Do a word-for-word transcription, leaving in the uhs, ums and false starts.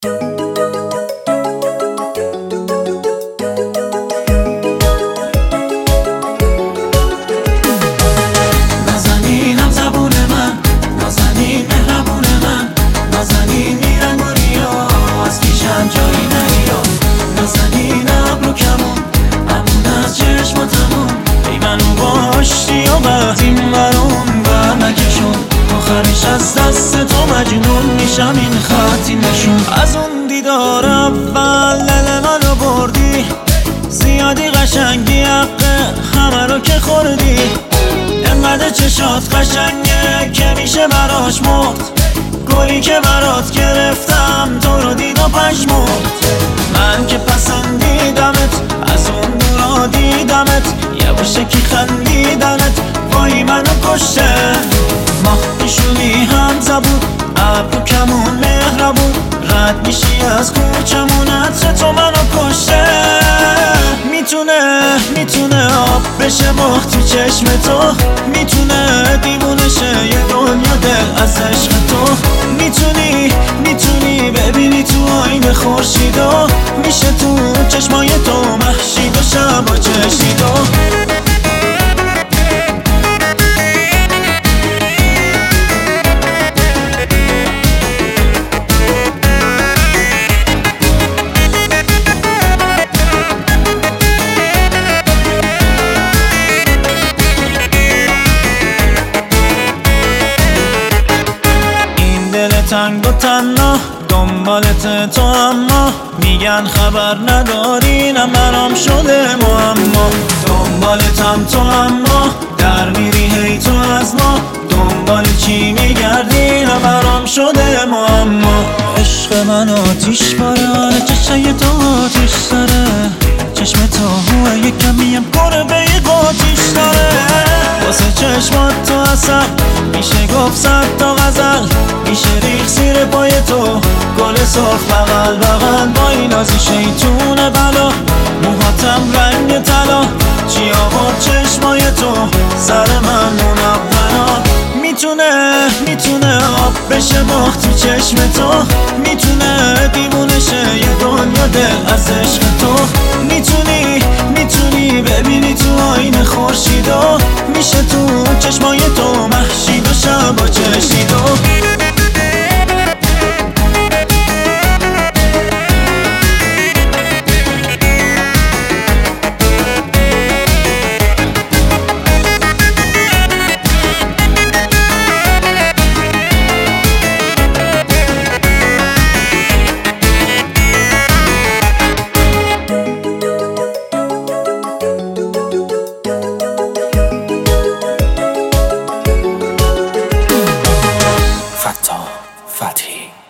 نازنینم زبون من، نازنین مهربون من، نازنین میرنگ و ریا از پیشم جایی نریا. نازنین ابرو کمون امون از چشماتمون، ای منو باشتی و وقتیم برون بر نکشون. آخرش از دست تو مجنون میشم این خطی نشون. از اون دیدار اول دل منو بردی، زیادی قشنگی حقه همه رو که خوردی. انقدر چشات قشنگه که میشه براش مرد، گلی که برات گرفتم تو رو دید و پشمرد. من که پسندیدمت از اون دورا دیدمت، یه بوشکی خندیدنت وای منو کشته. ماه پیشونی هم زبون ابرو کمون مهربون، رد میشی از کوچمون عطر تو منو کشته. میتونه میتونه آب بشه ماه تو چشم تو، میتونه دیوونه شه یه دنیا دل از عشق تو. میتونی میتونی ببینی تو آینه خورشیدو، میشه تو چشمای تو مهشید و شبا چشیدو. تنگ و تنها دنبالت تو، اما میگن خبر نداری نه برام شده معما. دنبالتم تو اما در میری هی تو از ما، دنبال چی میگردی نه برام شده معما. عشق من آتیش باره چشای تو آتیش داره، چشم تو هوه یک کمیم گربه قاتیش داره. واسه چشمات تو اصل میشه گفت صد تا غزل، میشه ریخ زیر پای تو گل سرخ بغل بغل. با این نازی شیطون بلا موهاتم رنگ طلا، چی آورد چشمای تو سر من منونا. میتونه میتونه آب بشه ماه تو چشم تو، میتونه دیوونه شه یه دنیا دل از عشق تو. میتونی میتونی ببینی تو آینه خورشیدو، میشه تو چشمای تو مهشید و شبا چشیدو. Fattah Fatih.